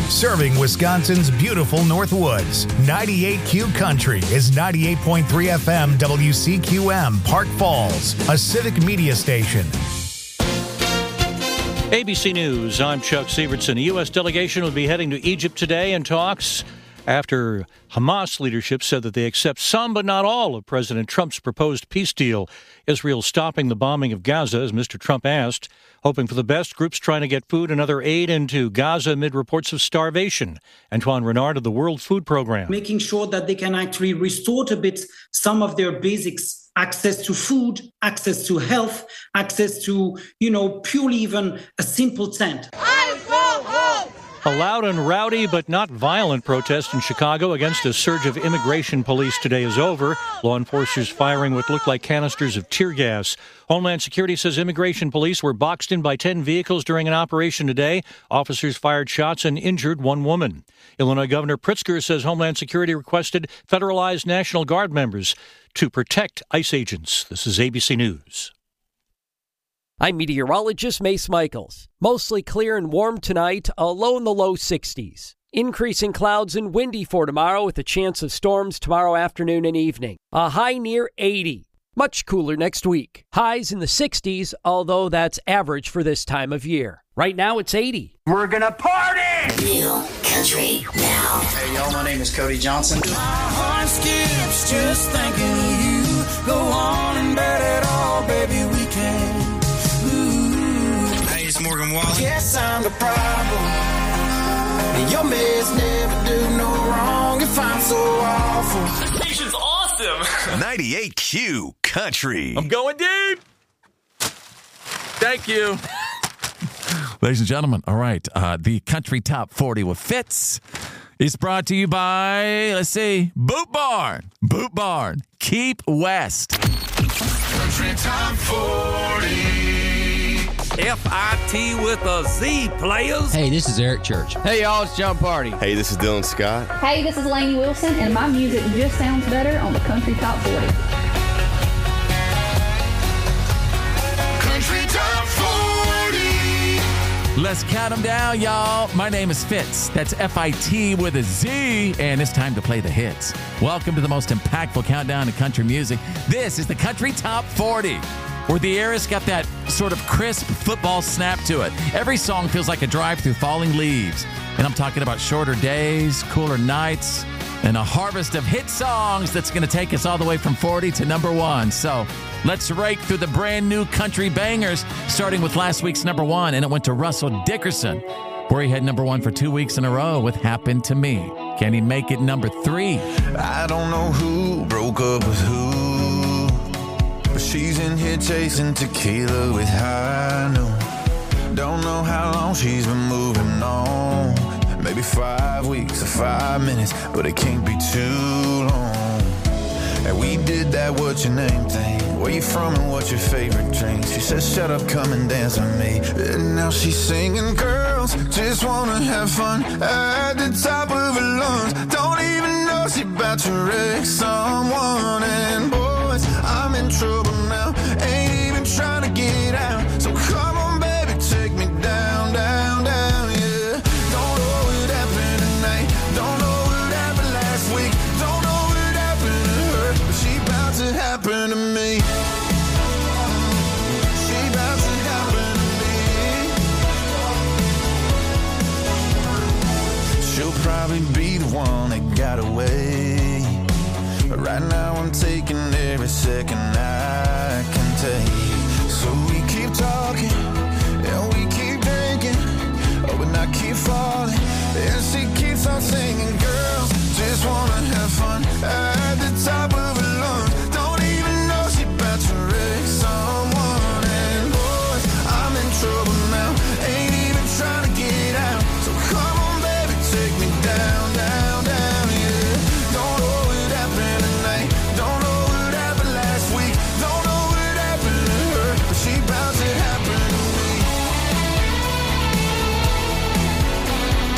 serving Wisconsin's beautiful Northwoods. 98Q Country is 98.3 FM WCQM, Park Falls, a civic media station. ABC News, I'm Chuck Sievertson. The U.S. delegation will be heading to Egypt today in talks after Hamas leadership said that they accept some but not all of President Trump's proposed peace deal. Israel stopping the bombing of Gaza, as Mr. Trump asked, hoping for the best. Groups trying to get food and other aid into Gaza amid reports of starvation. Antoine Renard of the World Food Program. Making sure that they can actually restore a bit some of their basics, access to food, access to health, access to, purely even a simple tent. A loud and rowdy but not violent protest in Chicago against a surge of immigration police today is over. Law enforcers firing what looked like canisters of tear gas. Homeland Security says immigration police were boxed in by 10 vehicles during an operation today. Officers fired shots and injured one woman. Illinois Governor Pritzker says Homeland Security requested federalized National Guard members to protect ICE agents. This is ABC News. I'm meteorologist Mace Michaels. Mostly clear and warm tonight, a low in the low 60s. Increasing clouds and windy for tomorrow with a chance of storms tomorrow afternoon and evening. A high near 80. Much cooler next week. Highs in the 60s, although that's average for this time of year. Right now it's 80. We're gonna party! New Country Now. Hey y'all, my name is Cody Johnson. My heart skips just thinking of you. Go on and bet it all, baby, we can. It's Morgan Wallen. Yes, I'm the problem. And your mess never do no wrong if I'm so awful. This station's awesome. 98Q Country. I'm going deep. Thank you. Ladies and gentlemen, all right, the Country Top 40 with Fitz is brought to you by, Boot Barn. Boot Barn. Keep West. Country Top 40. F-I-T with a Z, players. Hey, this is Eric Church. Hey, y'all, it's John Party. Hey, this is Dylan Scott. Hey, this is Lainey Wilson, and my music just sounds better on the Country Top 40. Country Top 40. Let's count them down, y'all. My name is Fitz. That's F-I-T with a Z, and it's time to play the hits. Welcome to the most impactful countdown to country music. This is the Country Top 40. Where the air has got that sort of crisp football snap to it. Every song feels like a drive through falling leaves. And I'm talking about shorter days, cooler nights, and a harvest of hit songs that's going to take us all the way from 40 to number 1. So let's rake through the brand new country bangers, starting with last week's number 1, and it went to Russell Dickerson, where he had number 1 for 2 weeks in a row with Happened to Me. Can he make it number 3? I don't know who broke up with who, but she's in here chasing tequila with high noon. Don't know how long she's been moving on. Maybe 5 weeks or 5 minutes, but it can't be too long. And we did that what's your name thing. Where you from and what's your favorite drink? She said shut up, come and dance with me. And now she's singing, girls just wanna have fun at the top of her lungs. Don't even know she about to wreck someone. And boys, I'm in trouble now, ain't even trying to get out. So come on baby, take me down, down, down, yeah. Don't know what happened tonight, don't know what happened last week, don't know what happened to her, but she about to happen to me. She about to happen to me. She'll probably be the one that got away, but right now I'm taking every second I can take. So we keep talking, and we keep drinking, but I keep falling, and she keeps on singing. Girls just wanna have fun at the top of her lungs. Don't even know she about to wreck someone. And boys, I'm in trouble now, ain't even trying to get out. So come on baby, take me down, down, down, yeah. Don't know what happened tonight, don't know what happened last week, don't know what happened to her, but she about to happen to me.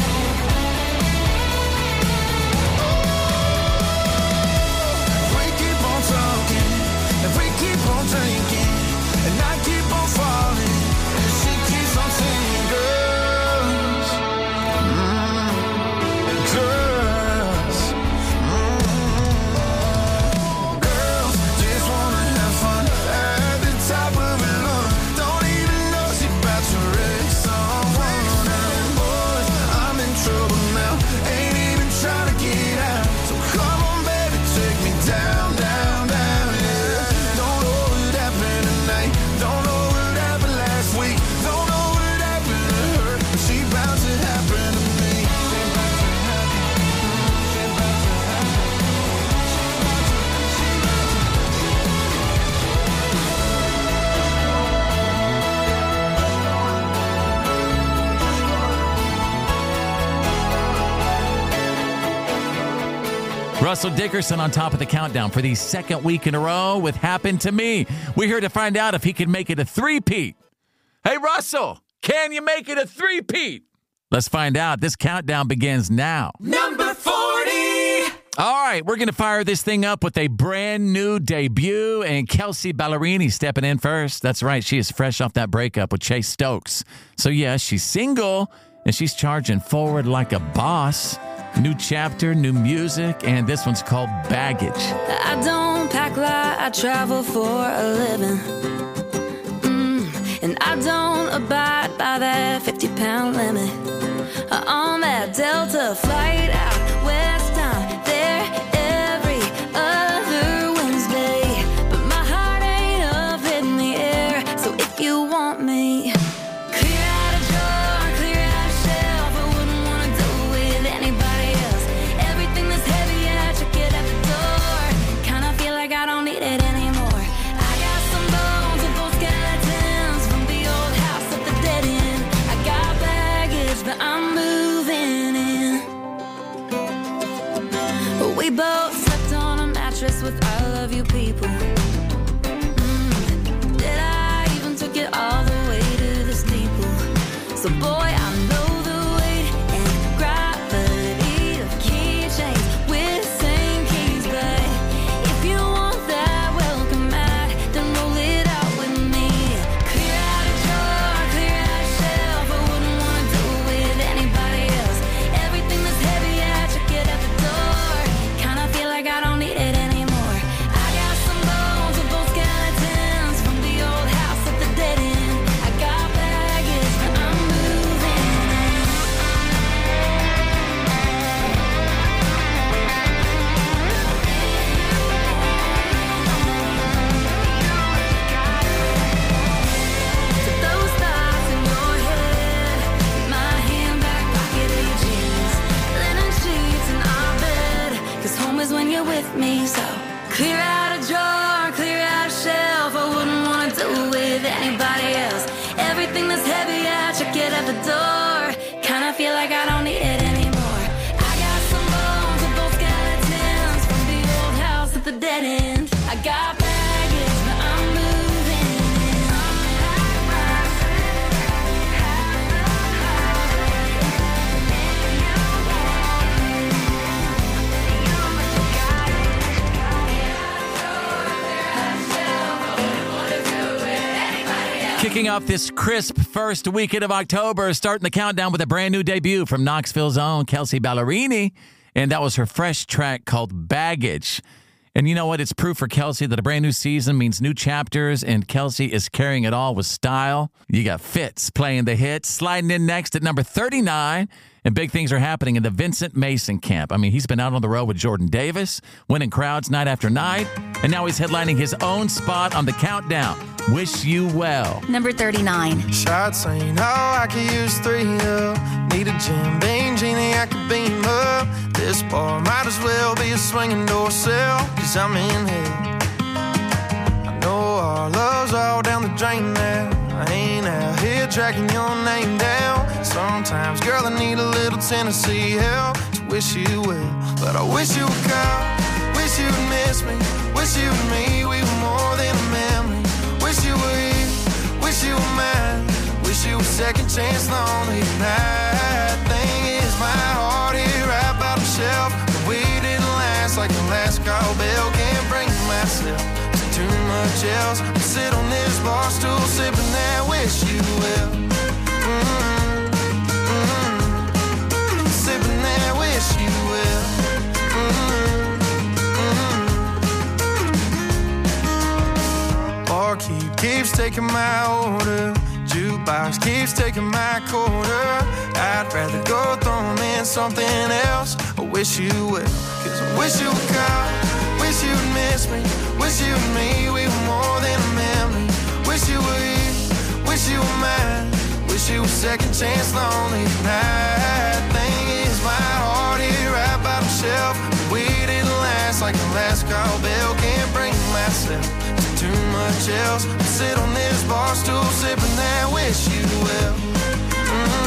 Russell Dickerson on top of the countdown for the second week in a row with Happened to Me. We're here to find out if he can make it a three-peat. Hey, Russell, can you make it a three-peat? Let's find out. This countdown begins now. Number 40. All right, we're going to fire this thing up with a brand new debut, and Kelsea Ballerini stepping in first. That's right, she is fresh off that breakup with Chase Stokes. So, yeah, she's single, and she's charging forward like a boss. New chapter, new music, and this one's called Baggage. I don't pack light, I travel for a living. And I don't abide by that 50-pound limit. On that Delta flight out west, I'm there every other Wednesday. But my heart ain't up in the air, so if you want me, clear out a drawer, clear out a shelf. I wouldn't want to do with anybody else. Everything that's heavy, I check it at the door. Kinda feel like I don't need it anymore. I got some bones and both skeletons from the old house at the dead end. I got baggage, but I'm moving in. We both slept on a mattress with I love you people. Did I even took it all the way to the steeple? So boy, I know the weight and gravity of keychains with same keys. But if you want that welcome mat, then roll it out with me. Clear out a drawer, clear out a shelf. I wouldn't want to do it with anybody else. Everything that's heavy, I check it at the door. Kinda feel like I don't need it anymore. I got some bones with both skeletons from the old house at the dead end. I got baggage, but I'm moving in. To those thoughts in your head, my hand back pocket of your jeans, linen sheets in our bed, 'cause home is when you're with me. So clear out a drawer, clear out a shelf. I wouldn't want to do it with anybody else. Everything that's heavy, I check it at the door. Kinda feel like I don't need it anymore. I got some bones with both skeletons from the old house at the dead end. I got baggage, but I'm moving in. Kicking off this crisp first weekend of October, starting the countdown with a brand new debut from Knoxville's own Kelsea Ballerini, and that was her fresh track called Baggage. And you know what? It's proof for Kelsea that a brand new season means new chapters, and Kelsea is carrying it all with style. You got Fitz playing the hits, sliding in next at number 39, and big things are happening in the Vincent Mason camp. I mean, he's been out on the road with Jordan Davis, winning crowds night after night, and now he's headlining his own spot on the countdown. Wish You Well. Number 39. Shots saying, oh, I could use 3 up. Need a Jim Beam genie, I could beam up. This bar might as well be a swinging door cell, 'cause I'm in hell. I know our love's all down the drain now. I ain't out here tracking your name down. Sometimes, girl, I need a little Tennessee help to wish you well. But I wish you would call, wish you would miss me. Wish you and me, we were more than a memory. Wish you were here, wish you were mine. Wish you were second chance lonely tonight. Thing is, my heart here right by the shelf. But we didn't last like the last call bell. Can't bring myself to too much else. I sit on this bar stool sipping that wish you well. Sipping that wish you well. Barkeep keeps taking my order. Jukebox keeps taking my quarter. I'd rather go throw them in something else. I wish you well, 'cause I wish you would call. Wish you would miss me. Wish you and me, we were more than a memory. Wish you were here, wish you were mine. Wish you were second chance lonely tonight. Thing is, my heart here right by the shelf. We didn't last like the last call bell. Can't bring myself to too much else. I sit on this bar stool sipping that wish you well.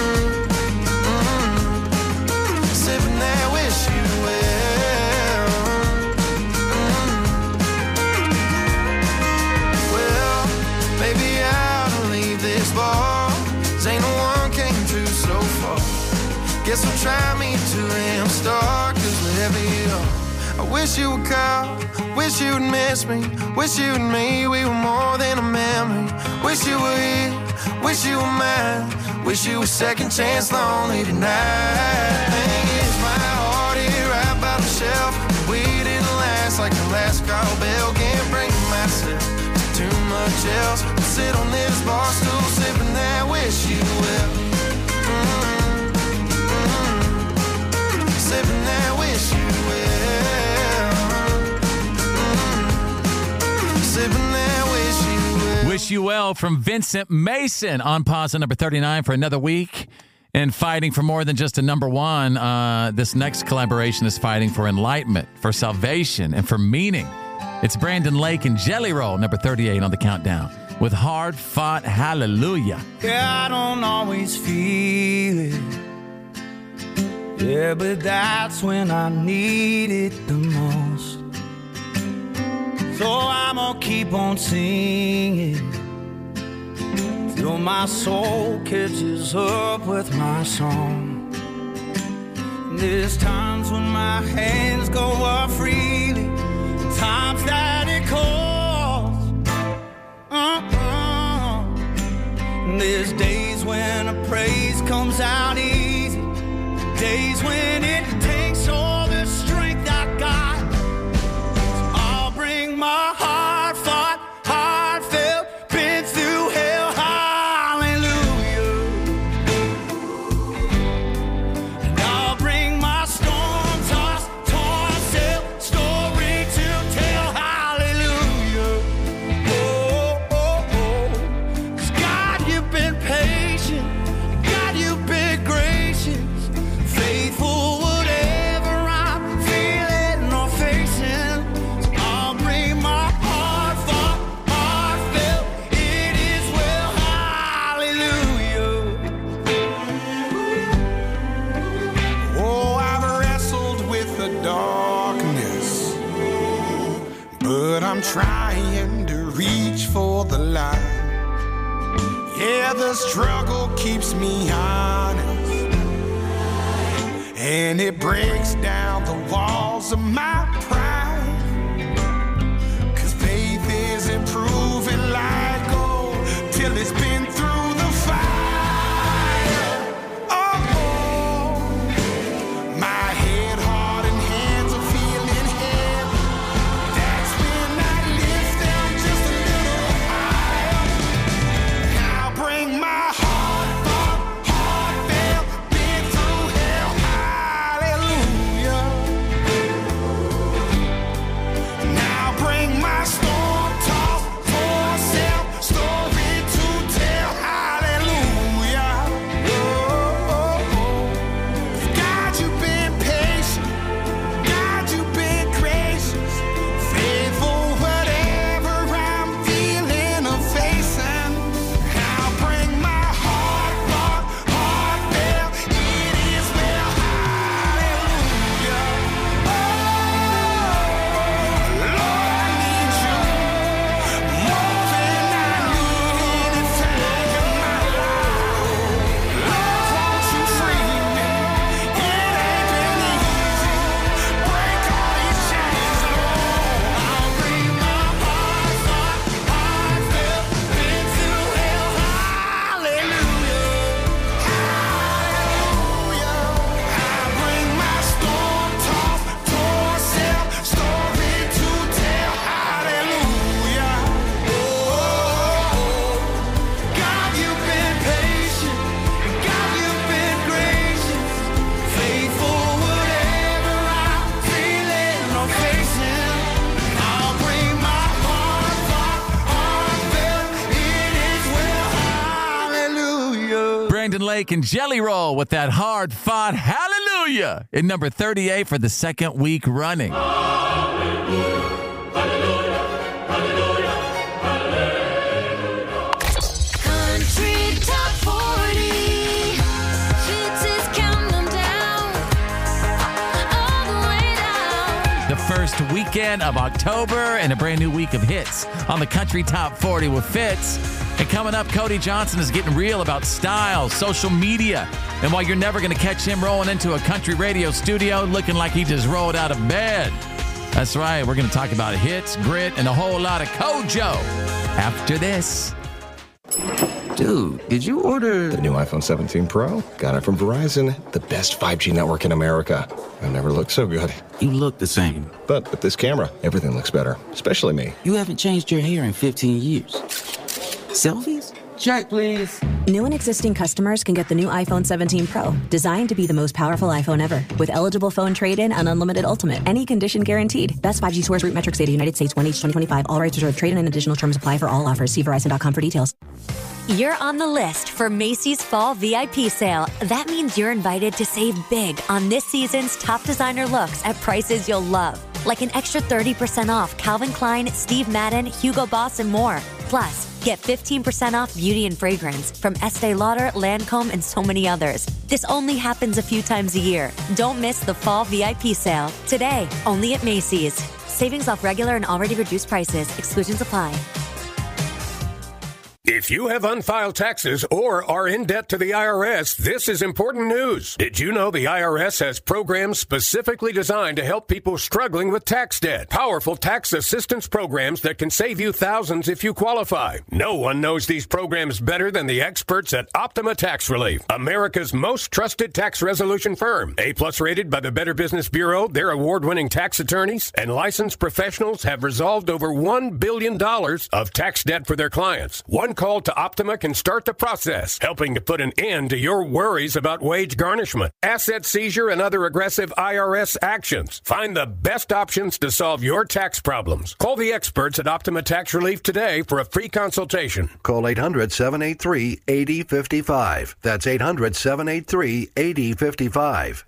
Sipping that wish you well. Guess we'll try me till I'm stuck, 'cause wherever you are, I wish you would call, wish you would miss me, wish you and me, we were more than a memory. Wish you were here, wish you were mine, wish you were second chance lonely tonight. Thing is, my heart here right by the shelf, we didn't last like the last call bell. Can't bring myself to too much else. I sit on this bar stool sipping that wish you well. Sipping that wish you well. Sipping that wish you well. Wish You Well from Vincent Mason on pause at number 39 for another week. And fighting for more than just a number one, this next collaboration is fighting for enlightenment, for salvation, and for meaning. It's Brandon Lake and Jelly Roll, number 38 on the countdown, with Hard Fought Hallelujah. Yeah, I don't always feel it. Yeah, but that's when I need it the most. So I'm gonna keep on singing till my soul catches up with my song. There's times when my hands go up freely, times that it calls. There's days when a praise comes out easy, days when it takes all the strength I got. So I'll bring my heartfelt, been through hell, hallelujah. And I'll bring my storm-tossed, torn-sailed story to tell, hallelujah. Oh, oh, oh. 'Cause God, you've been patient, God, you've been gracious, faithful whatever I'm feeling or facing. So I'll bring my heartfelt, it is well, hallelujah. Oh, I've wrestled with the darkness, but I'm trying to reach for the light. Yeah, the struggle keeps me honest, and it breaks down the walls of my pride. 'Cause faith isn't proven like gold till it's been through the fire. Oh, my head, heart, and hands are feeling heavy. That's when I lift them just a little higher. I'll bring my heartfelt, been through hell, hallelujah. Now bring my storm-tossed, torn-sailed story to tell, hallelujah. Oh, oh, oh. God, you've been patient, God, you've been gracious, faithful whatever I'm feeling or facing. I'll bring my heartfelt, it is well, hallelujah. Oh, Lord, I need you more than I need anything in my life. Lord, won't you free me? It ain't been easy. Break all these chains, Lord. I'll bring my heartfelt, been through hell, hallelujah. Hallelujah. I bring my storm-tossed, torn-sailed story to tell, hallelujah. Oh, God, you've been patient, God, you've been gracious, faithful whatever I'm feeling or facing. I'll bring my heartfelt, it is well, hallelujah. Brandon Lake and Jelly Roll with that Hard Fought Hallelujah in number 38 for the second week running. Country Top 40. Hits is counting them down, all the way down. The first weekend of October and a brand new week of hits on the Country Top 40 with Fitz. And coming up, Cody Johnson is getting real about style, social media, and why you're never going to catch him rolling into a country radio studio looking like he just rolled out of bed. That's right. We're going to talk about hits, grit, and a whole lot of Kojo after this. Dude, did you order the new iPhone 17 Pro? Got it from Verizon, the best 5G network in America. I've never looked so good. You look the same. But with this camera, everything looks better, especially me. You haven't changed your hair in 15 years. Selfies? Check, please. New and existing customers can get the new iPhone 17 Pro, designed to be the most powerful iPhone ever. With eligible phone trade-in and unlimited ultimate. Any condition guaranteed. Best 5G source root metrics data, United States 1H 2025. All rights reserved. Trade-in and additional terms apply for all offers. See Verizon.com for details. You're on the list for Macy's Fall VIP Sale. That means you're invited to save big on this season's top designer looks at prices you'll love. Like an extra 30% off Calvin Klein, Steve Madden, Hugo Boss, and more. Plus, get 15% off beauty and fragrance from Estee Lauder, Lancome, and so many others. This only happens a few times a year. Don't miss the Fall VIP Sale. Today, only at Macy's. Savings off regular and already reduced prices. Exclusions apply. If you have unfiled taxes or are in debt to the IRS, this is important news. Did you know the IRS has programs specifically designed to help people struggling with tax debt? Powerful tax assistance programs that can save you thousands if you qualify. No one knows these programs better than the experts at Optima Tax Relief, America's most trusted tax resolution firm. A-plus rated by the Better Business Bureau, their award-winning tax attorneys and licensed professionals have resolved over $1 billion of tax debt for their clients. One call to Optima can start the process, helping to put an end to your worries about wage garnishment, asset seizure, and other aggressive IRS actions. Find the best options to solve your tax problems. Call the experts at Optima Tax Relief today for a free consultation. Call 800-783-8055. That's 800-783-8055.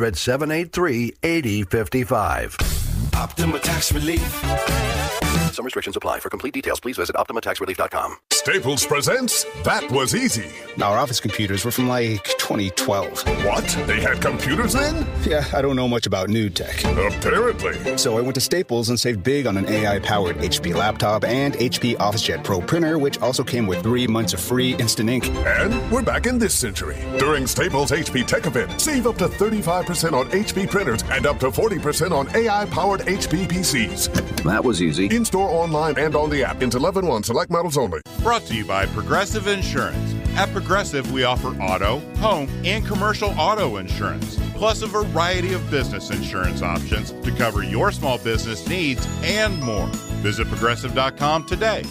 800-783-8055. Optima Tax Relief. Some restrictions apply. For complete details, please visit OptimaTaxRelief.com. Staples presents That Was Easy. Our office computers were from like 2012. What? They had computers then? Yeah, I don't know much about new tech. Apparently. So I went to Staples and saved big on an AI-powered HP laptop and HP OfficeJet Pro printer, which also came with 3 months of free instant ink. And we're back in this century. During Staples HP Tech Event, save up to 35% on HP printers and up to 40% on AI-powered HP PCs. That was easy. In-store, online, and on the app. Until 11/1, select models only. Brought to you by Progressive Insurance. At Progressive, we offer auto, home, and commercial auto insurance, plus a variety of business insurance options to cover your small business needs and more. Visit Progressive.com today.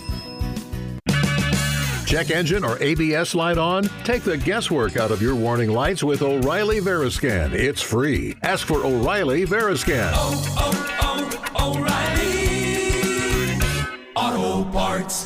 Check engine or ABS light on? Take the guesswork out of your warning lights with O'Reilly Veriscan. It's free. Ask for O'Reilly Veriscan. O'Reilly Auto Parts.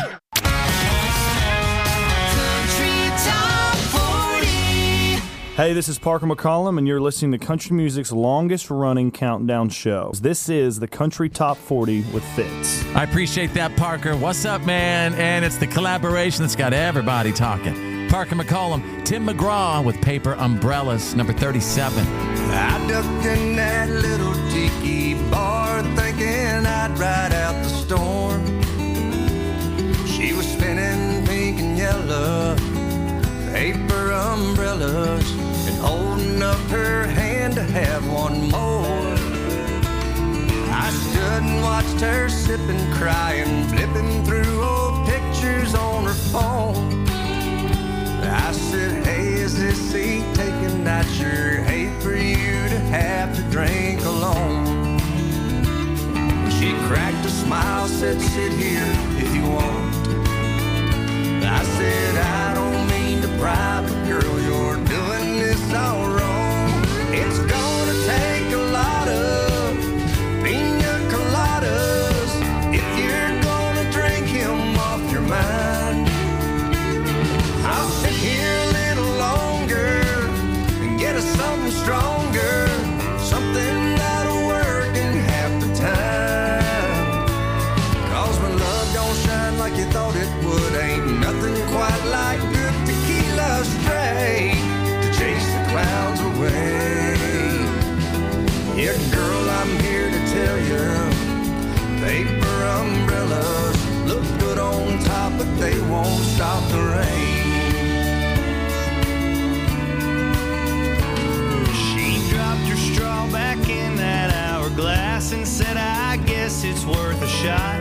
Hey, this is Parker McCollum, and you're listening to country music's longest-running countdown show. This is the Country Top 40 with Fitz. I appreciate that, Parker. What's up, man? And it's the collaboration that's got everybody talking. Parker McCollum, Tim McGraw with Paper Umbrellas, number 37. I ducked in that little tiki bar thinking I'd ride out the storm. She was spinning pink and yellow paper umbrellas and holding up her hand to have one more. I stood and watched her sipping, crying, flipping through old pictures on her phone. I said, hey, is this seat taken? I'd sure hate for you to have to drink alone. She cracked a smile, said, sit here if you want. I said, I don't mean to bribe, but girl, you're doing this all wrong. It's gonna take a lot of pina coladas if you're gonna drink him off your mind. I'll sit here a little longer and get us something stronger, something that'll work in half the time. 'Cause when love don't shine like you thought it would, ain't nothing quite like good tequila straight to chase the clouds away. Yeah, girl, I'm here to tell you, paper umbrellas look good on top, but they won't shot.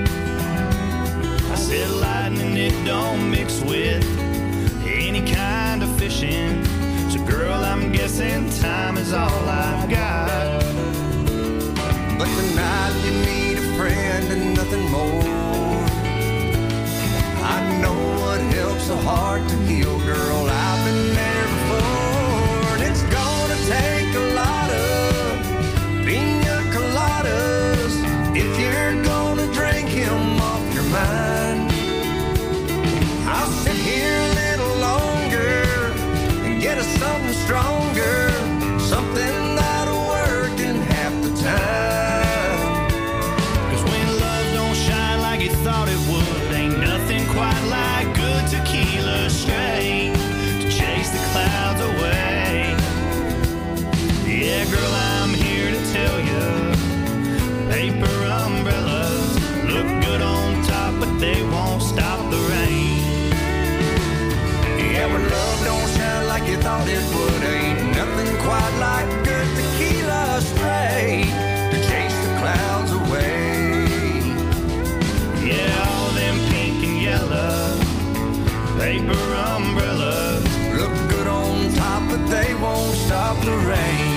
I said lightning, it don't mix with any kind of fishing. So girl, I'm guessing time is all I've got. But tonight you need a friend and nothing more. I know what helps a heart to heal, girl. I've been there before. And it's gonna take a lot of pina coladas if you're gonna drink him off your mind. I'll sit here a little longer and get us something stronger, something that'll work in half the time. 'Cause when love don't shine like you thought it would, ain't nothing quite like good tequila straight to chase the clouds away. Yeah, girl, I'm here to tell you, paper umbrellas look good on top, but they won't stop the rain. Yeah, when love don't shine like you thought it would, ain't nothing quite like good tequila straight to chase the clouds away. Yeah, all them pink and yellow paper umbrellas look good on top, but they won't stop the rain.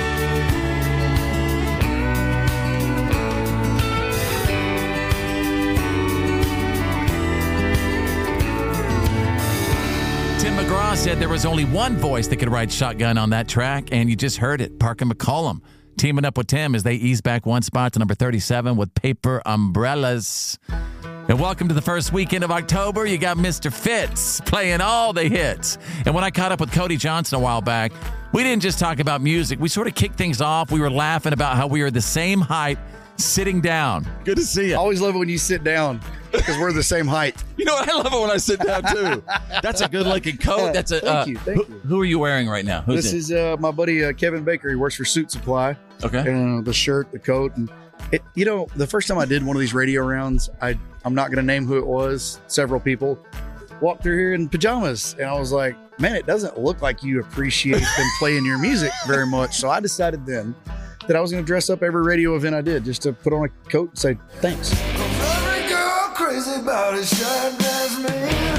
Tim McGraw said there was only one voice that could ride shotgun on that track, and you just heard it, Parker McCollum, teaming up with Tim as they ease back one spot to number 37 with Paper Umbrellas. And welcome to the first weekend of October. You got Mr. Fitz playing all the hits. And when I caught up with Cody Johnson a while back, we didn't just talk about music. We sort of kicked things off. We were laughing about how we are the same height sitting down. Good to see you. I always love it when you sit down because we're the same height. You know what? I love it when I sit down, too. That's a good-looking coat. That's a. Thank you. Who are you wearing right now? Who's this it? is my buddy Kevin Baker. He works for Suit Supply. Okay. And the shirt, the coat, and it. You know, the first time I did one of these radio rounds, I'm not going to name who it was. Several people walked through here in pajamas, and I was like, man, it doesn't look like you appreciate them playing your music very much. So I decided then that I was going to dress up every radio event I did just to put on a coat and say thanks. Every girl crazy about his shirt, that's me.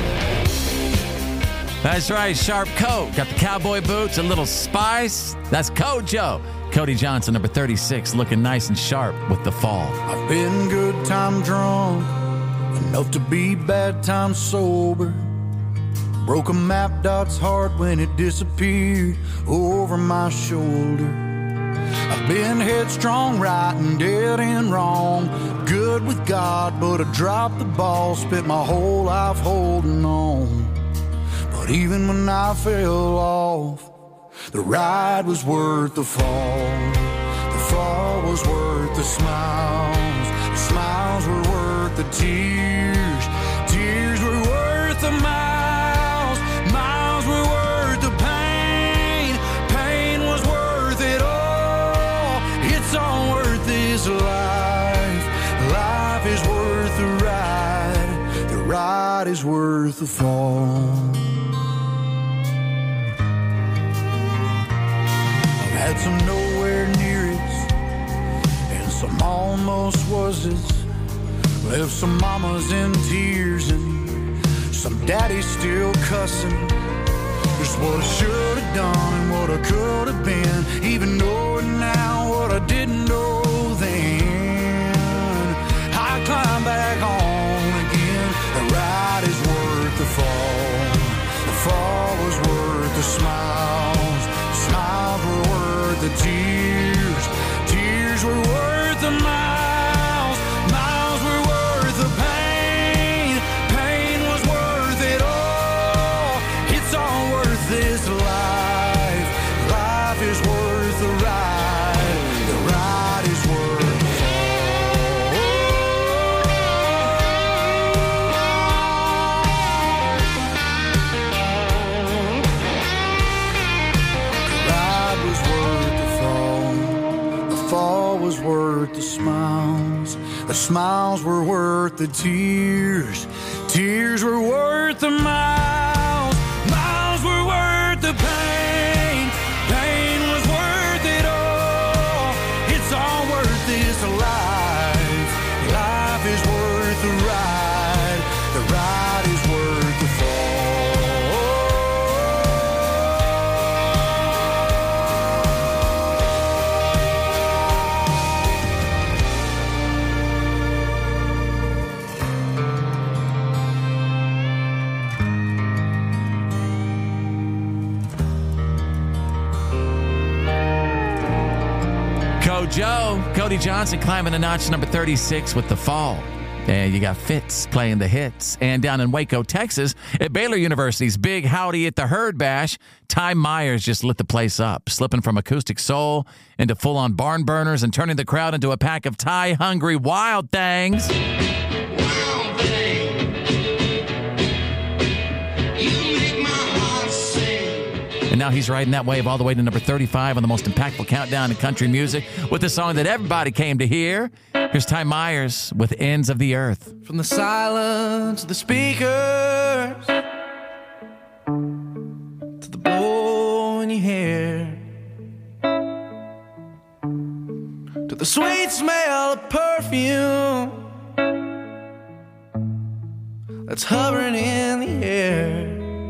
That's right, sharp coat. Got the cowboy boots, a little spice. That's Kojo. Cody Johnson, number 36, looking nice and sharp with the fall. I've been good time drunk, enough to be bad time sober. Broke a map dot's heart when it disappeared over my shoulder. I've been headstrong, right and dead and wrong. Good with God, but I dropped the ball. Spent my whole life holding on. But even when I fell off, the ride was worth the fall. The fall was worth the smiles. The smiles were worth the tears. Tears were worth the miles. Miles were worth the pain. Pain was worth it all. It's all worth this life. Life is worth the ride. The ride is worth the fall. Had some nowhere near it, and some almost was it. Left some mamas in tears, and some daddies still cussing. Just what I should have done and what I could have been, even knowing now what I didn't know then. I climb back on again. The ride is worth the fall. The fall was worth the smiles. The smiles were worth the tears. Tears were worth the miles. Miles were worth the pain. Pain was worth it all. It's all worth this life. Life is worth the ride. The ride is worth the fall. The ride was worth the fall. The fall was worth the smiles. The smiles were worth the tears. Tears were worth the miles. Miles were worth the pain. Pain was worth it all. It's all worth this life. Life Kojo, Cody Johnson climbing a notch number 36 with The Fall. And you got Fitz playing the hits. And down in Waco, Texas, at Baylor University's Big Howdy at the Herd Bash, Ty Myers just lit the place up, slipping from acoustic soul into full-on barn burners and turning the crowd into a pack of Thai-hungry wild things. And now he's riding that wave all the way to number 35 on the most impactful countdown in country music with the song that everybody came to hear. Here's Ty Myers with Ends of the Earth. From the silence of the speakers to the blow in your hair to the sweet smell of perfume that's hovering in the air,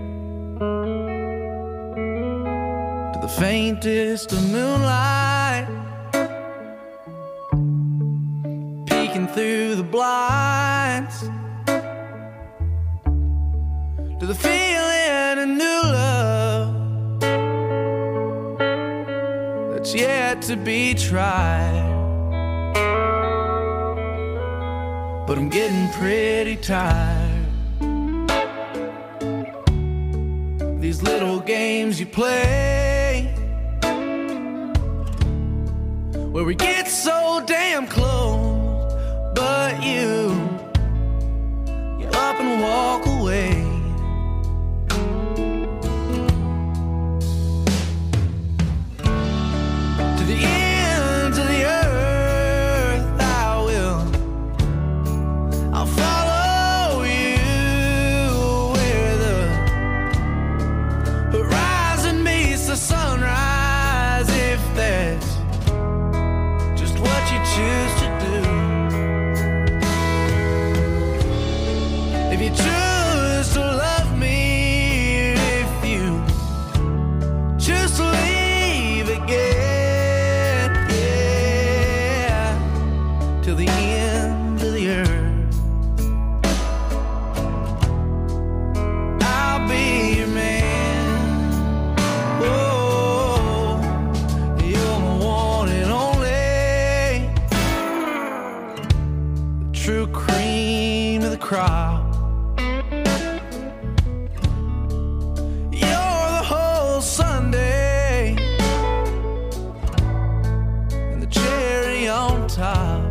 to the faintest of moonlight peeking through the blinds, to the feeling of new love that's yet to be tried. But I'm getting pretty tired. These little games you play, where we get so damn close, but you up and walk away. To the ends of the earth I will, I'll follow you where the horizon meets the sunrise, if that's just what you choose to do. If you choose to love me, if you choose to leave again, yeah, till the end of the earth, I'll be your man. Oh, you're my one and only, the true cream of the crop. You're the whole Sunday and the cherry on top.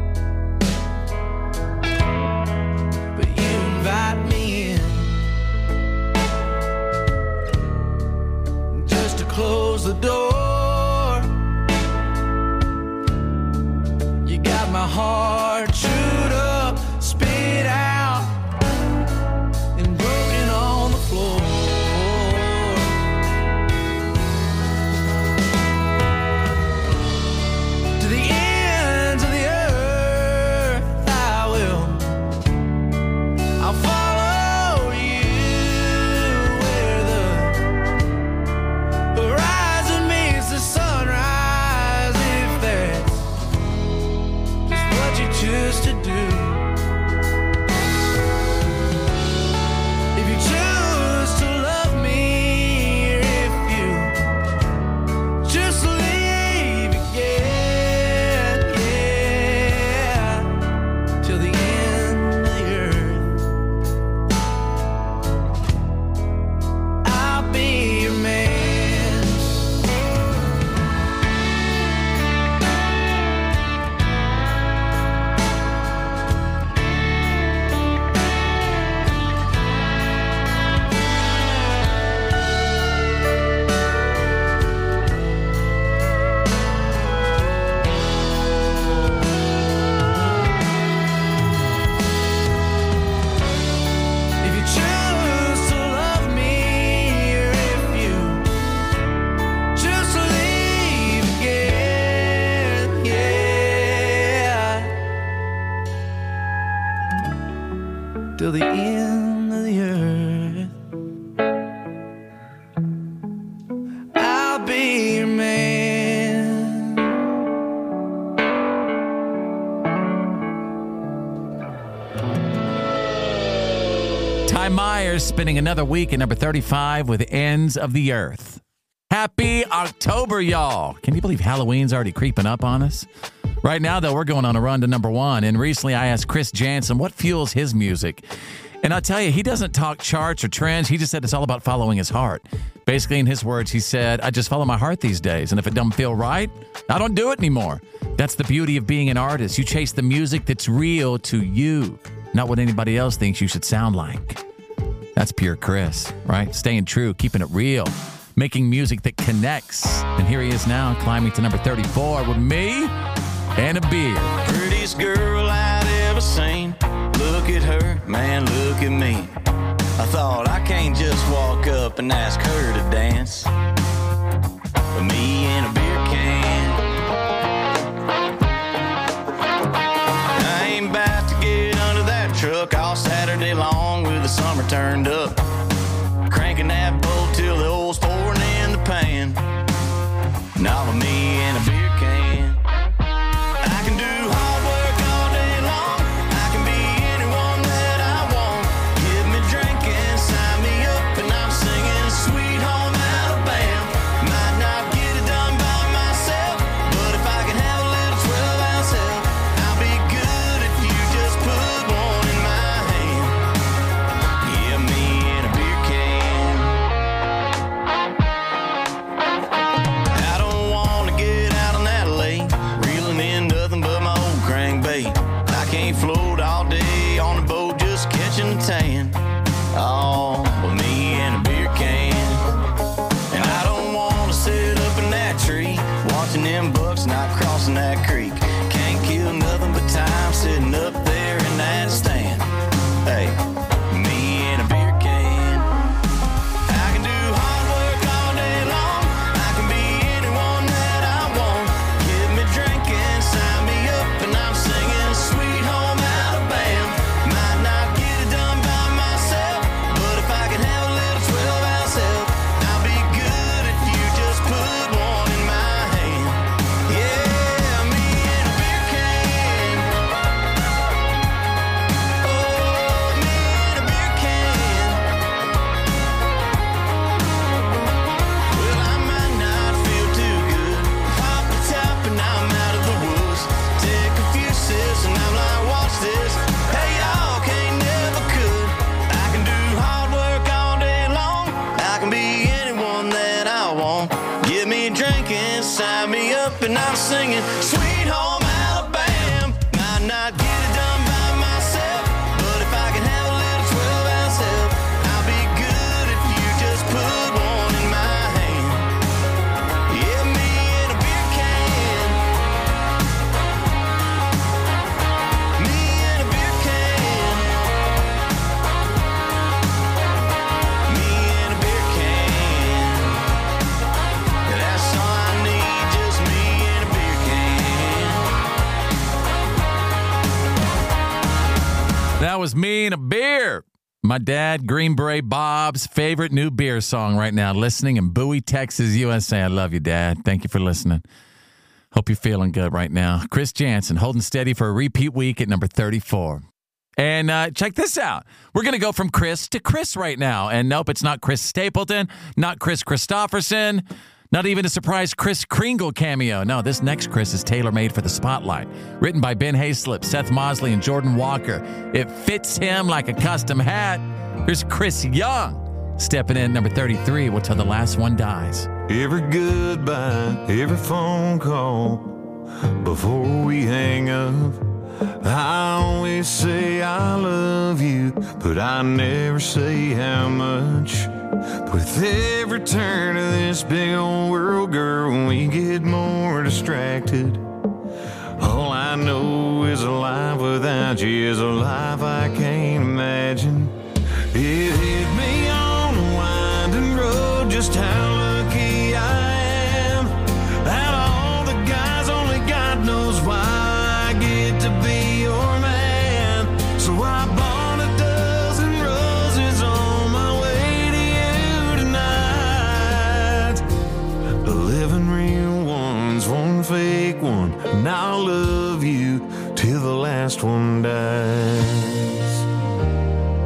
But you invite me in just to close the door. You got my heart chewed up, spit out, and broken on the floor. To the ends of the earth I will, I'll follow you where the horizon meets the sunrise, if that's just what you choose to do. If you choose to love me, or if you just leave again, yeah, till the end of the earth, I'll be your man. If you choose to love me, or if you choose to leave again, yeah, till the end of the earth, I'll be your man. Ty Myers spending another week at number 35 with Ends of the Earth. Happy October, y'all. Can you believe Halloween's already creeping up on us? Right now, though, we're going on a run to number one. And recently I asked Chris Jansen what fuels his music. And I'll tell you, he doesn't talk charts or trends. He just said it's all about following his heart. Basically, in his words, he said, I just follow my heart these days. And if it doesn't feel right, I don't do it anymore. That's the beauty of being an artist. You chase the music that's real to you, not what anybody else thinks you should sound like. That's pure Chris, right? Staying true, keeping it real, making music that connects. And here he is now, climbing to number 34 with Me and a Beer. Prettiest girl I'd ever seen. Look at her, man, look at me. I thought I can't just walk up and ask her to dance. But me and a beer can. I ain't about to get under that truck all Saturday long with the summer turned up. Cranking that boat till the oil's pouring in the pan. Now with me and a beer can. I can do hard work all day long. I can be anyone that I want. Give me drink and sign me up, and I'm singing Sweet Home Alabama. Might not get it done by myself, but if I can have a little 12-ounce help, I'll be good if you just put one in my hand. Yeah, me and a beer can. I don't want to get out on that lake, reeling in nothing but my old crankbait. I can't float all day on the boat just catching a tan. Oh, but me and a beer can. And I don't want to sit up in that tree watching them bucks not crossing that creek. Can't kill nothing but time sitting up there in that stand. Hey, me and a beer can. I can do hard work all day long. I can be anyone that I want. Give me drink and sign me up, and I'm singing Sweet Home Alabama. Might not get it done by myself, but if I can have a little 12-ounce help, I'll be good if you just put one in my hand. Yeah, me and a beer can. Oh, me and a beer can. Well, I might not feel too good. Pop the top and I'm out of the woods. Take a few sips and I'm like, watch this. Hey, y'all can't never could. I can do hard work all day long. I can be anyone that I want. Give me a drink and sign me up, and I'm singing Sweet Home Alabama. Might not get it done by myself, but if I can have a little 12-ounce help, I'll be good if you just put one in my hand. Yeah, me and a beer can. Me and a beer can. Me and a beer can. That's all I need, just me and a beer can. That was Me and a Beer. My dad, Green Beret Bob's favorite new beer song right now, listening in Bowie, Texas, USA. I love you, Dad. Thank you for listening. Hope you're feeling good right now. Chris Jansen holding steady for a repeat week at number 34. And check this out. We're going to go from Chris to Chris right now. And nope, it's not Chris Stapleton, not Chris Christopherson, not even a surprise Chris Kringle cameo. No, this next Chris is tailor-made for the spotlight. Written by Ben Hayslip, Seth Mosley, and Jordan Walker. It fits him like a custom hat. Here's Chris Young stepping in number 33 till the last one dies. Every goodbye, every phone call before we hang up, I always say I love you, but I never say how much. With every turn of this big old world, girl, we get more distracted. All I know is a life without you is a life I can't imagine. It hit me on a winding road, just how lucky I am. Out of all the guys, only God knows why I get to be your man. So I bought a dozen roses on my way to you tonight. 11 real ones, one fake one, and I'll love you till the last one dies.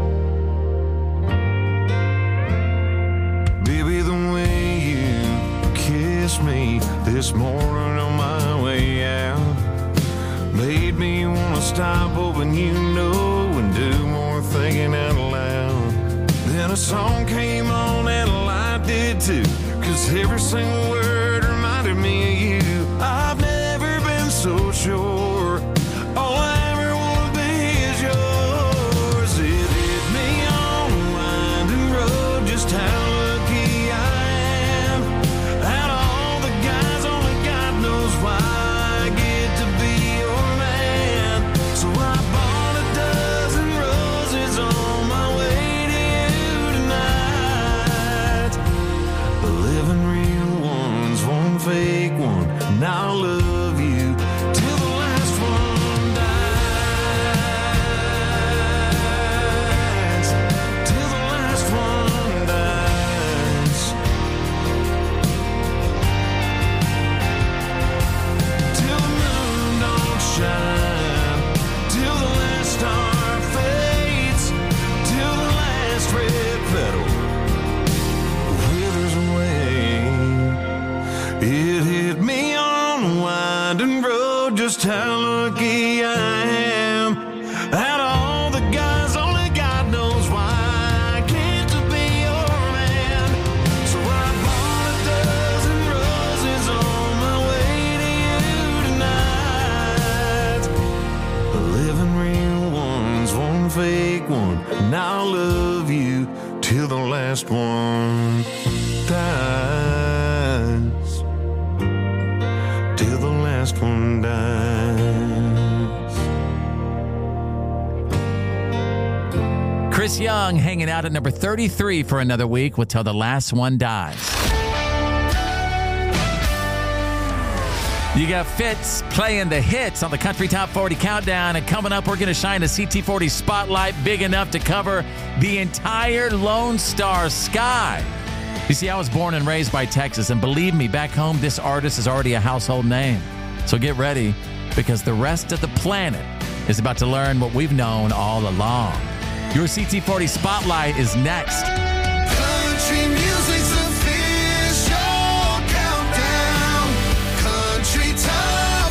Baby, the way you the way out. Made me want to stop hoping you know and do more thinking out loud. Then a song came on and a light did too, 'cause every single word reminded me of you. I've never been so sure all I ever want to be is yours. It hit me on a winding road, just how lucky I am. Out of all the guys, only God knows why I get to be your man. So I bought a dozen roses on my way to you tonight. 11 real ones, one fake one, and I'll love you till the last one dies. Till the last one dies. Till the moon don't shine. Till the last star fades. Till the last red petal withers away. It hit me on a winding road, just how lucky I am. Out of all the guys, only God knows why I get to be your man. So I bought a dozen roses on my way to you tonight. 11 real ones, one fake one, and I'll love you till the last one dies. Till the last one dies. Chris Young hanging out at number 33 for another week with Till the Last One Dies. You got Fitz playing the hits on the Country Top 40 Countdown, and coming up, we're going to shine a CT40 spotlight big enough to cover the entire Lone Star sky. You see, I was born and raised by Texas, and believe me, back home, this artist is already a household name. So get ready, because the rest of the planet is about to learn what we've known all along. Your CT40 spotlight is next. Country music's official countdown. Country Top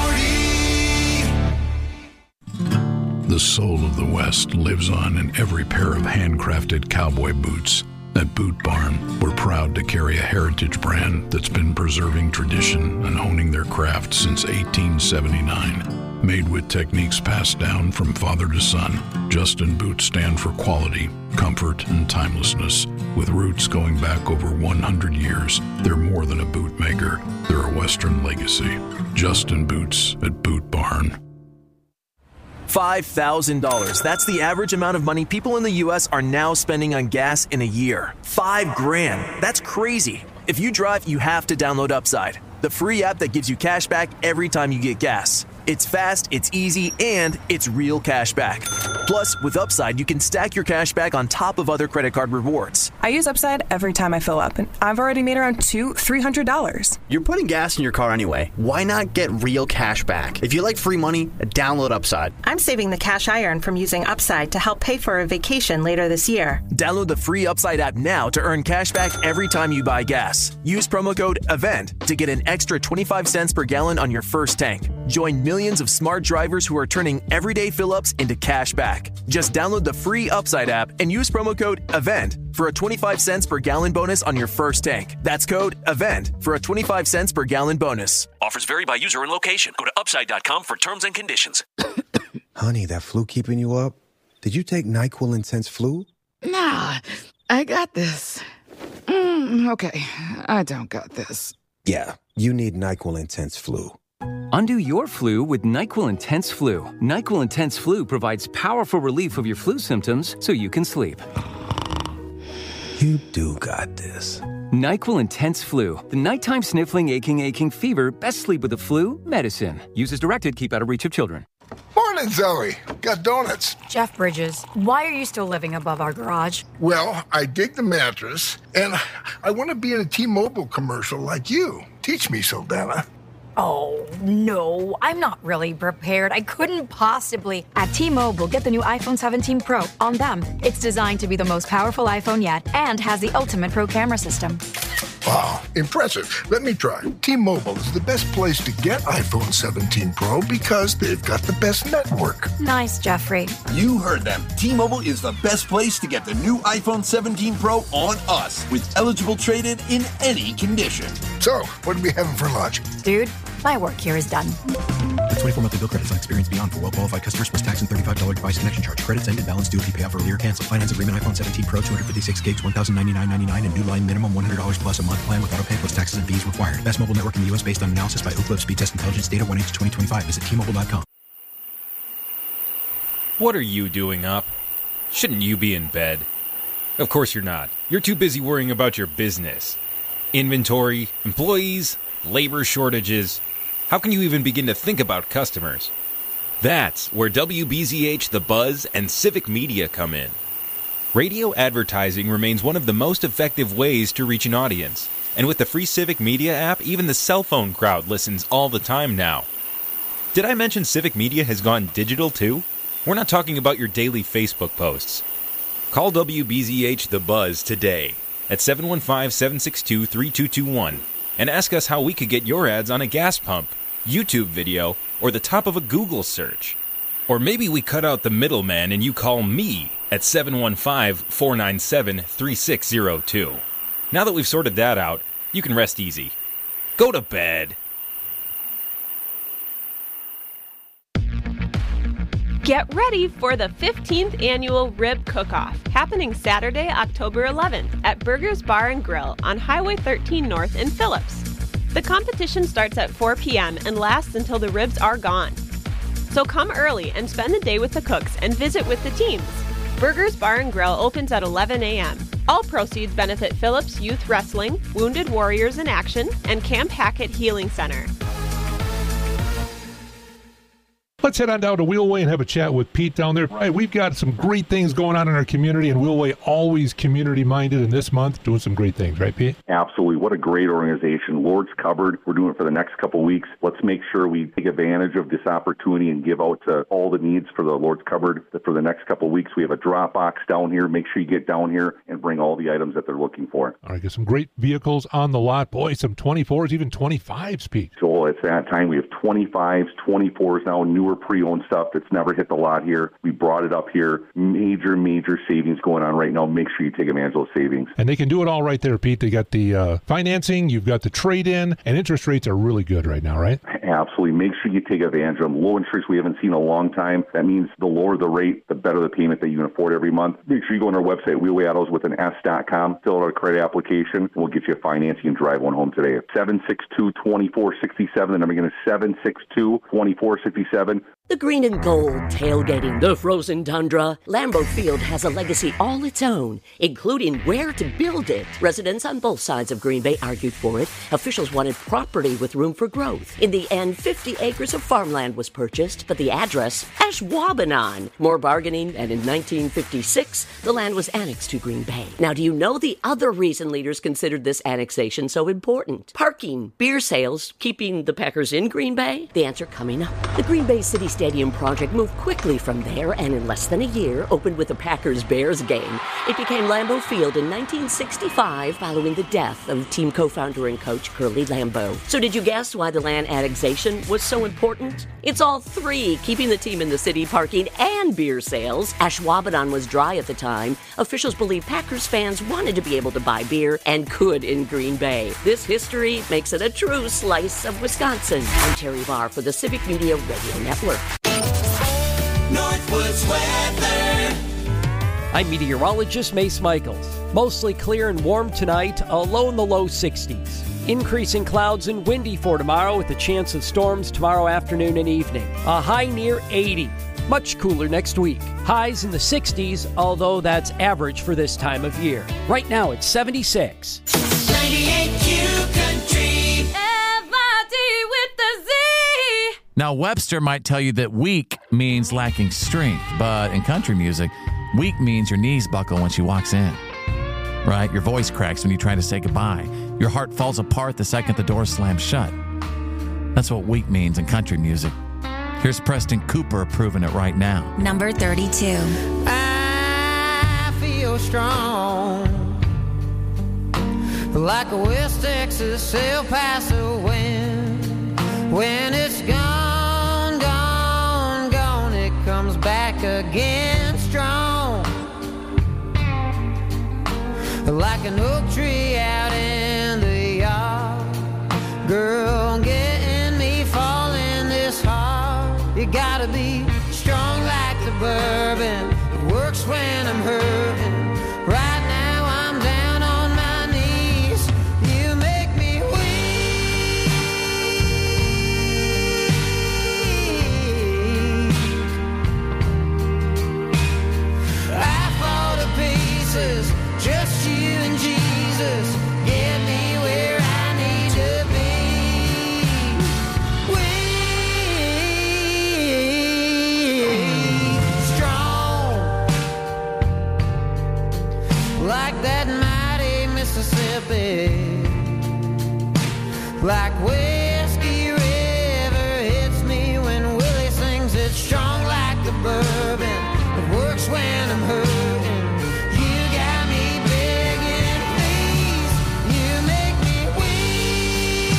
40. The soul of the West lives on in every pair of handcrafted cowboy boots. At Boot Barn, we're proud to carry a heritage brand that's been preserving tradition and honing their craft since 1879. Made with techniques passed down from father to son, Justin boots stand for quality, comfort, and timelessness. With roots going back over 100 years, they're more than a boot maker. They're a Western legacy. Justin Boots at Boot Barn. $5,000. That's the average amount of money people in the U.S. are now spending on gas in a year. $5,000. That's crazy. If you drive, you have to download Upside, the free app that gives you cash back every time you get gas. It's fast, it's easy, and it's real cash back. Plus, with Upside, you can stack your cash back on top of other credit card rewards. I use Upside every time I fill up, and I've already made around $300. You're putting gas in your car anyway. Why not get real cash back? If you like free money, download Upside. I'm saving the cash I earn from using Upside to help pay for a vacation later this year. Download the free Upside app now to earn cash back every time you buy gas. Use promo code EVENT to get an extra 25 cents per gallon on your first tank. Join millions of smart drivers who are turning everyday fill-ups into cash back. Just download the free Upside app and use promo code EVENT for a 25 cents per gallon bonus on your first tank. That's code EVENT for a 25 cents per gallon bonus. Offers vary by user and location. Go to upside.com for terms and conditions. Honey, that flu keeping you up? Did you take NyQuil Intense Flu? Nah, I got this. Okay, I don't got this. Yeah, you need NyQuil Intense Flu. Undo your flu with NyQuil Intense Flu. NyQuil Intense Flu provides powerful relief of your flu symptoms so you can sleep. You do got this. NyQuil Intense Flu. The nighttime sniffling, aching fever. Best sleep with the flu medicine. Use as directed. Keep out of reach of children. Morning, Zoe. Got donuts. Jeff Bridges, why are you still living above our garage? Well, I dig the mattress, and I want to be in a T-Mobile commercial like you. Teach me, Saldana. Oh, no, I'm not really prepared. I couldn't possibly. At T-Mobile, get the new iPhone 17 Pro on them. It's designed to be the most powerful iPhone yet and has the ultimate pro camera system. Wow, impressive. Let me try. T-Mobile is the best place to get iPhone 17 Pro because they've got the best network. Nice, Jeffrey. You heard them. T-Mobile is the best place to get the new iPhone 17 Pro on us with eligible trade-in in any condition. So, what are we having for lunch? Dude, my work here is done. The 24 monthly bill credits on Experience Beyond for well-qualified customers plus tax and $35 device connection charge. Credits ended. Balance due if you pay off earlier. Cancel. Finance agreement. iPhone 17 Pro, 256 gigs, $1,099.99, and new line minimum $100 plus a month plan with auto pay plus taxes and fees required. Best mobile network in the U.S. based on analysis by Ookla Speed Test Intelligence data 1H2025. Visit T-Mobile.com. What are you doing up? Shouldn't you be in bed? Of course you're not. You're too busy worrying about your business. Inventory, employees, labor shortages. How can you even begin to think about customers? That's where WBZH, The Buzz, and Civic Media come in. Radio advertising remains one of the most effective ways to reach an audience. And with the free Civic Media app, even the cell phone crowd listens all the time now. Did I mention Civic Media has gone digital too? We're not talking about your daily Facebook posts. Call WBZH The Buzz today at 715-762-3221 and ask us how we could get your ads on a gas pump, YouTube video, or the top of a Google search. Or maybe we cut out the middleman and you call me at 715-497-3602. Now that we've sorted that out, you can rest easy. Go to bed. Get ready for the 15th annual Rib Cook-Off, happening Saturday, October 11th at Burgers Bar and Grill on Highway 13 North in Phillips. The competition starts at 4 p.m. and lasts until the ribs are gone. So come early and spend the day with the cooks and visit with the teams. Burgers Bar and Grill opens at 11 a.m. All proceeds benefit Phillips Youth Wrestling, Wounded Warriors in Action, and Camp Hackett Healing Center. Let's head on down to Wheelway and have a chat with Pete down there. Right, we've got some great things going on in our community, and Wheelway always community-minded, and this month doing some great things, right, Pete? Absolutely. What a great organization. Lord's Cupboard, we're doing it for the next couple of weeks. Let's make sure we take advantage of this opportunity and give out to all the needs for the Lord's Cupboard for the next couple of weeks. We have a drop box down here. Make sure you get down here and bring all the items that they're looking for. All right, got some great vehicles on the lot. Boy, some 24s, even 25s, Pete. So it's that time. We have 25s, 24s now, newer pre-owned stuff that's never hit the lot here. We brought it up here. Major savings going on right now. Make sure you take advantage of those savings. And they can do it all right there, Pete. They got the financing, you've got the trade-in, and interest rates are really good right now, right? Absolutely. Make sure you take advantage of them. Low interest we haven't seen in a long time. That means the lower the rate, the better the payment that you can afford every month. Make sure you go on our website, wheelwayautos with an S.com, fill out a credit application, and we'll get you financing and drive one home today. 762-2467. The number again is 762-2467. The green and gold, tailgating, the frozen tundra. Lambeau Field has a legacy all its own, including where to build it. Residents on both sides of Green Bay argued for it. Officials wanted property with room for growth. In the end, 50 acres of farmland was purchased, but the address, Ashwaubenon. More bargaining, and in 1956, the land was annexed to Green Bay. Now, do you know the other reason leaders considered this annexation so important? Parking, beer sales, keeping the Packers in Green Bay? The answer coming up. The Green Bay City Stadium project moved quickly from there and in less than a year opened with a Packers-Bears game. It became Lambeau Field in 1965 following the death of team co-founder and coach Curly Lambeau. So did you guess why the land annexation was so important? It's all three, keeping the team in the city, parking, and beer sales. Ashwaubenon was dry at the time. Officials believe Packers fans wanted to be able to buy beer and could in Green Bay. This history makes it a true slice of Wisconsin. I'm Terry Barr for the Civic Media Radio Network. Northwoods weather. I'm meteorologist Mace Michaels. Mostly clear and warm tonight, a low in the low 60s. Increasing clouds and windy for tomorrow with a chance of storms tomorrow afternoon and evening. A high near 80. Much cooler next week. Highs in the 60s, although that's average for this time of year. Right now it's 76. 98Q Country. FID with the Z. Now, Webster might tell you that weak means lacking strength, but in country music, weak means your knees buckle when she walks in. Right? Your voice cracks when you try to say goodbye. Your heart falls apart the second the door slams shut. That's what weak means in country music. Here's Preston Cooper proving it right now. Number 32. I feel strong. like a West Texas El Paso wind. When it's gone, gone, gone, it comes back again strong. Like an oak tree out in the yard. Girl, getting me falling this hard. You gotta be strong like the bourbon. It works when I'm hurting. Right now I'm down on my knees. You make me weak. I fall to pieces. Just you and Jesus. Get me where I need to be. Like that mighty Mississippi, like Whiskey River hits me when Willie sings it. Strong like the bourbon, it works when I'm hurting. You got me begging, please. You make me weak.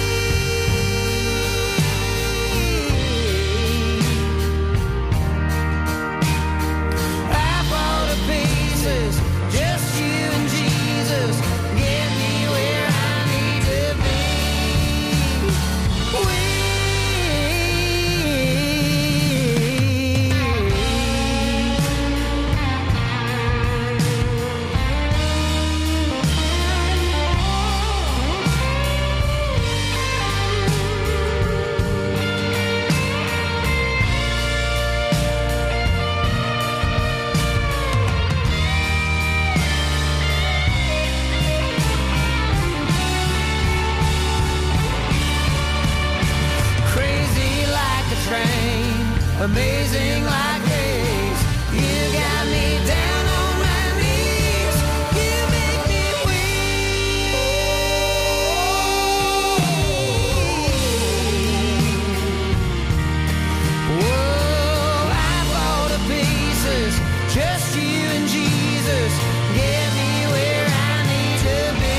I fall to pieces. Just you and Jesus, get me where I need to be. Crazy like a train, amazing like grace. You got me down on my knees. You make me weak. Whoa, I fall to pieces. Just you and Jesus. Get me where I need to be.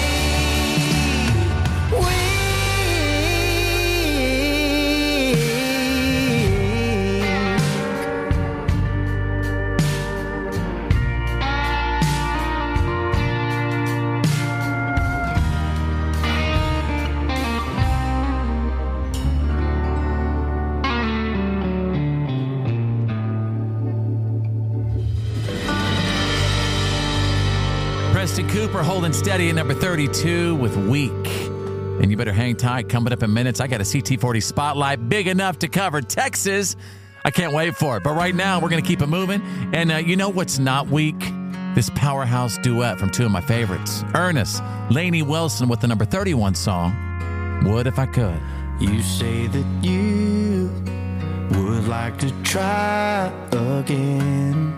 Preston Cooper holding steady at number 32 with Weak. And you better hang tight. Coming up in minutes, I got a CT40 spotlight big enough to cover Texas. I can't wait for it. But right now, we're going to keep it moving. And you know what's not weak? This powerhouse duet from two of my favorites. Ernest, Lainey Wilson with the number 31 song, Would If I Could. You say that you would like to try again.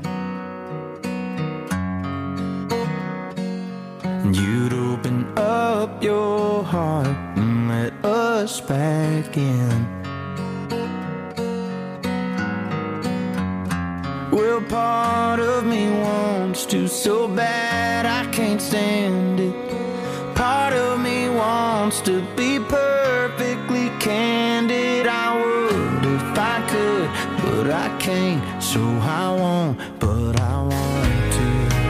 You'd open up your heart and let us back in. Well, part of me wants to so bad I can't stand it. Part of me wants to be perfectly candid. I would if I could, but I can't, so I won't, but I want to.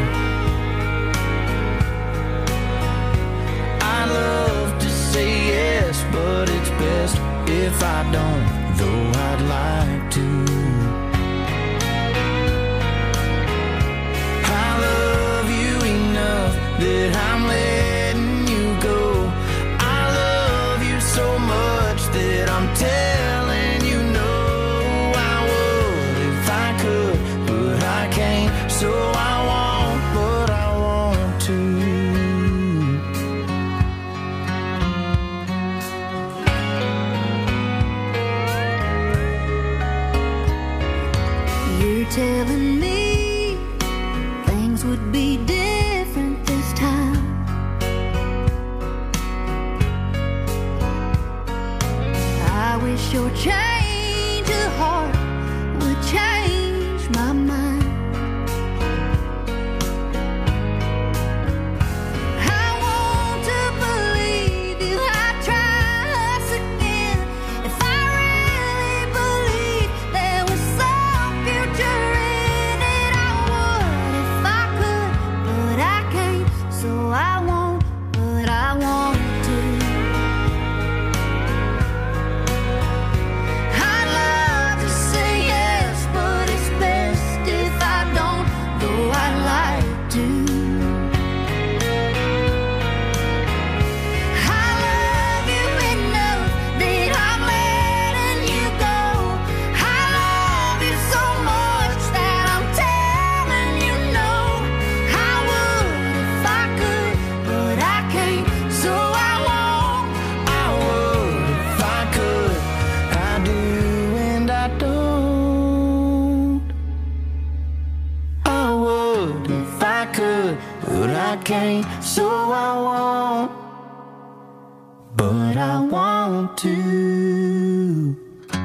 I love to say yes, but it's best if I don't, though I'd like to. I love you enough that I'm letting you go. I love you so much that I'm telling you no. I would if I could, but I can't, so I won't, but I want to. You're telling me things would be different this time. I wish your change of heart would change my mind. I won't can't, so I won't. But I want to.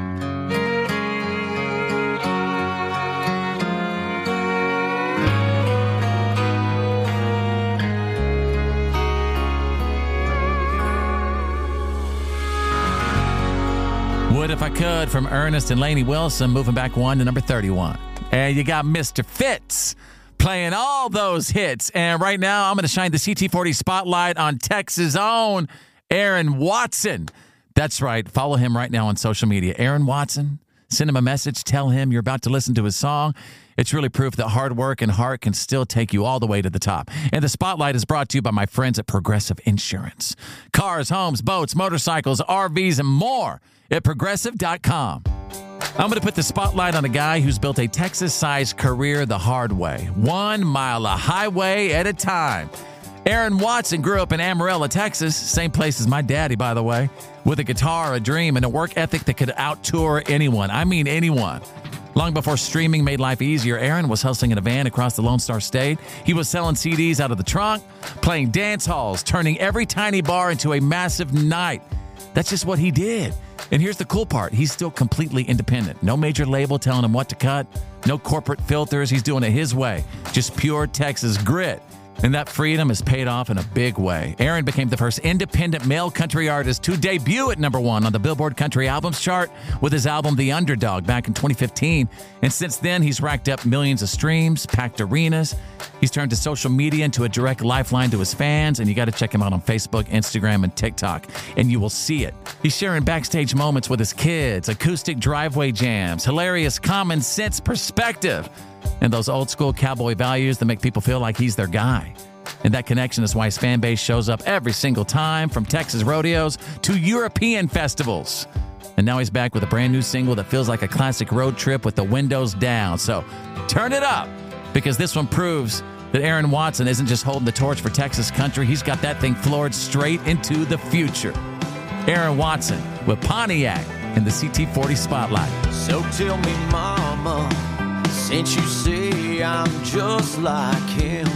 Would If I Could from Ernest and Lainey Wilson, moving back one to number 31. And you got Mr. Fitz playing all those hits. And right now, I'm going to shine the CT40 spotlight on Texas' own Aaron Watson. That's right. Follow him right now on social media. Aaron Watson, send him a message. Tell him you're about to listen to his song. It's really proof that hard work and heart can still take you all the way to the top. And the spotlight is brought to you by my friends at Progressive Insurance. Cars, homes, boats, motorcycles, RVs, and more at Progressive.com. I'm going to put the spotlight on a guy who's built a Texas-sized career the hard way, 1 mile of highway at a time. Aaron Watson grew up in Amarillo, Texas, same place as my daddy, by the way, with a guitar, a dream, and a work ethic that could out-tour anyone. I mean anyone. Long before streaming made life easier, Aaron was hustling in a van across the Lone Star State. He was selling CDs out of the trunk, playing dance halls, turning every tiny bar into a massive night. That's just what he did. And here's the cool part. He's still completely independent. No major label telling him what to cut. No corporate filters. He's doing it his way. Just pure Texas grit. And that freedom has paid off in a big way. Aaron became the first independent male country artist to debut at number 1 on the Billboard Country Albums chart with his album The Underdog back in 2015. And since then, he's racked up millions of streams, packed arenas. He's turned to social media into a direct lifeline to his fans. And you got to check him out on Facebook, Instagram, and TikTok. And you will see it. He's sharing backstage moments with his kids, acoustic driveway jams, hilarious common sense perspective, and those old school cowboy values that make people feel like he's their guy. And that connection is why his fan base shows up every single time, from Texas rodeos to European festivals. And now he's back with a brand new single that feels like a classic road trip with the windows down. So turn it up, because this one proves that Aaron Watson isn't just holding the torch for Texas country. He's got that thing floored straight into the future. Aaron Watson with Pontiac in the CT40 Spotlight. So tell me, mama, since you say I'm just like him,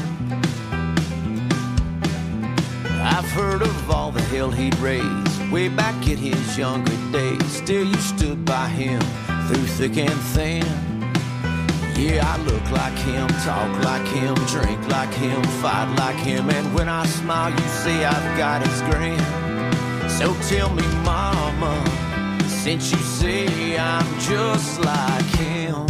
I've heard of all the hell he'd raised way back in his younger days. Still, you stood by him through thick and thin. Yeah, I look like him, talk like him, drink like him, fight like him. And when I smile, you say I've got his grin. So tell me, mama, since you say I'm just like him,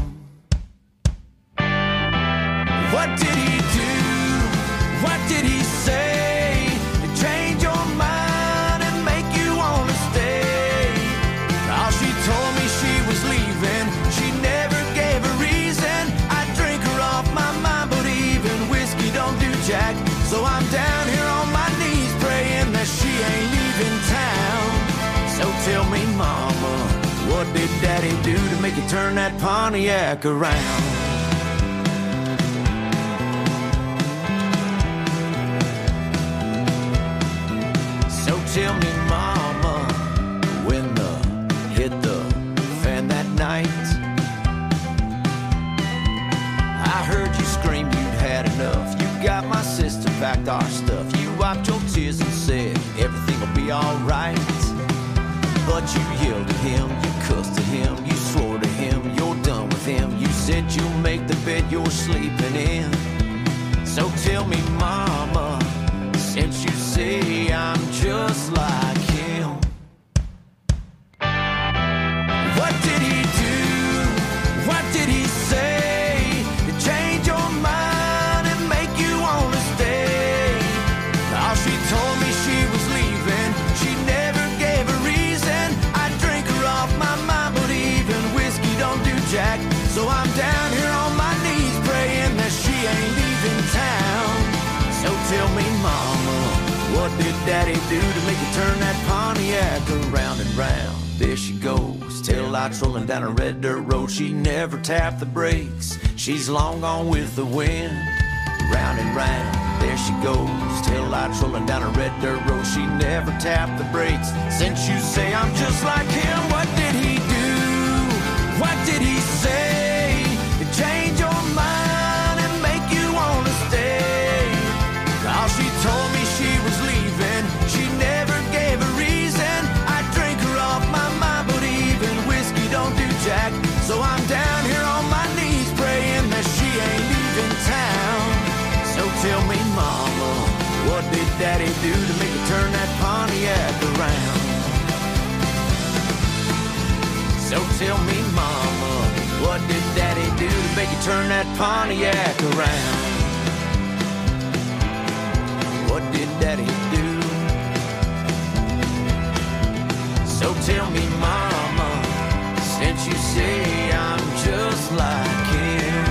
what did he do? What did he say to change your mind and make you want to stay? Oh, she told me she was leaving. She never gave a reason. I drink her off my mind, but even whiskey don't do jack. So I'm down here on my knees praying that she ain't leaving town. So tell me, mama, what did daddy do to make you turn that Pontiac around? Tell me, mama, when the hit the fan that night, I heard you scream you'd had enough. You got my sister, packed our stuff. You wiped your tears and said everything will be alright. But you yelled at him, you cussed at him, you swore to him you're done with him. You said you'll make the bed you're sleeping in. So tell me, mama, since you say I'm just like him, what did he do? What did he say to change your mind and make you want to stay? Oh, she told me she was leaving. She never gave a reason. I drink her off my mind, but even whiskey don't do jack. So I'm down here on my knees praying that she ain't leaving town. So tell me, mama, what did daddy do to make you turn that Pontiac around and round? There she goes, taillights rolling down a red dirt road. She never tapped the brakes. She's long gone with the wind. Round and round, there she goes, taillights rolling down a red dirt road. She never tapped the brakes. Since you say I'm just like him, what did he do? What did he say to change your mind and make you want to stay? Oh, she tell me, mama, what did daddy do to make you turn that Pontiac around? What did daddy do? So tell me, mama, since you say I'm just like him.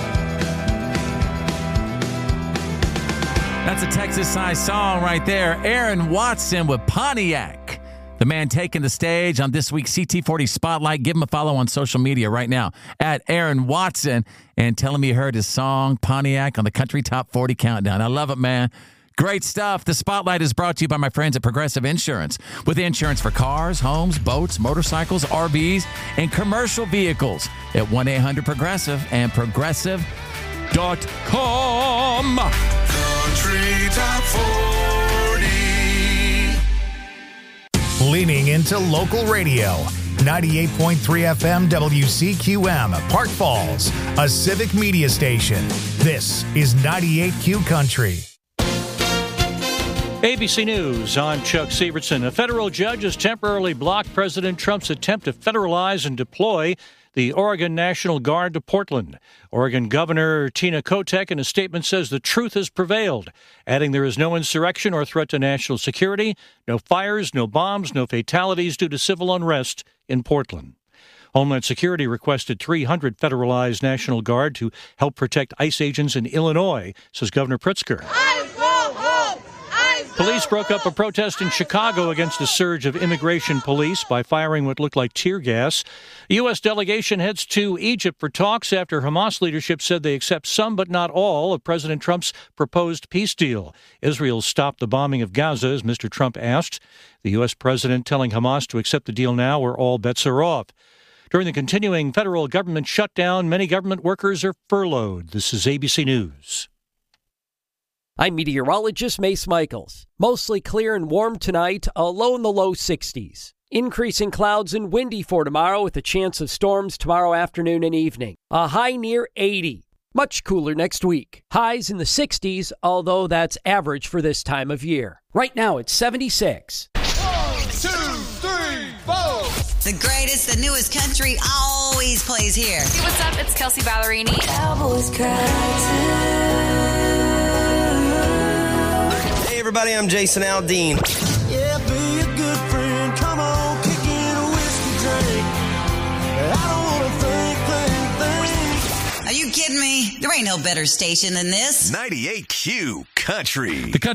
That's a Texas-sized song right there. Aaron Watson with Pontiac. The man taking the stage on this week's CT40 Spotlight. Give him a follow on social media right now at Aaron Watson and tell him you heard his song Pontiac on the Country Top 40 Countdown. I love it, man. Great stuff. The Spotlight is brought to you by my friends at Progressive Insurance. With insurance for cars, homes, boats, motorcycles, RVs, and commercial vehicles at 1-800-PROGRESSIVE and Progressive.com. Country Top 40. Leaning into local radio. 98.3 FM WCQM, Park Falls, a civic media station. This is 98Q Country. ABC News, I'm Chuck Severson. A federal judge has temporarily blocked President Trump's attempt to federalize and deploy the Oregon National Guard to Portland. Oregon Governor Tina Kotek in a statement says the truth has prevailed, adding there is no insurrection or threat to national security, no fires, no bombs, no fatalities due to civil unrest in Portland. Homeland Security requested 300 federalized National Guard to help protect ICE agents in Illinois, says Governor Pritzker. Police broke up a protest in Chicago against a surge of immigration police by firing what looked like tear gas. The U.S. delegation heads to Egypt for talks after Hamas leadership said they accept some but not all of President Trump's proposed peace deal. Israel stopped the bombing of Gaza, as Mr. Trump asked. The U.S. president telling Hamas to accept the deal now or all bets are off. During the continuing federal government shutdown, many government workers are furloughed. This is ABC News. I'm meteorologist Mace Michaels. Mostly clear and warm tonight, a low in the low 60s. Increasing clouds and windy for tomorrow with a chance of storms tomorrow afternoon and evening. A high near 80. Much cooler next week. Highs in the 60s, although that's average for this time of year. Right now it's 76. 1, 2, 3, 4. The greatest, the newest country always plays here. Hey, what's up? It's Kelsey Ballerini. Cowboys cry Hey everybody, I'm Jason Aldean. Yeah, be a good friend. Come on, kick in a whiskey drink. I don't want to think. Are you kidding me? There ain't no better station than this. 98Q Country. The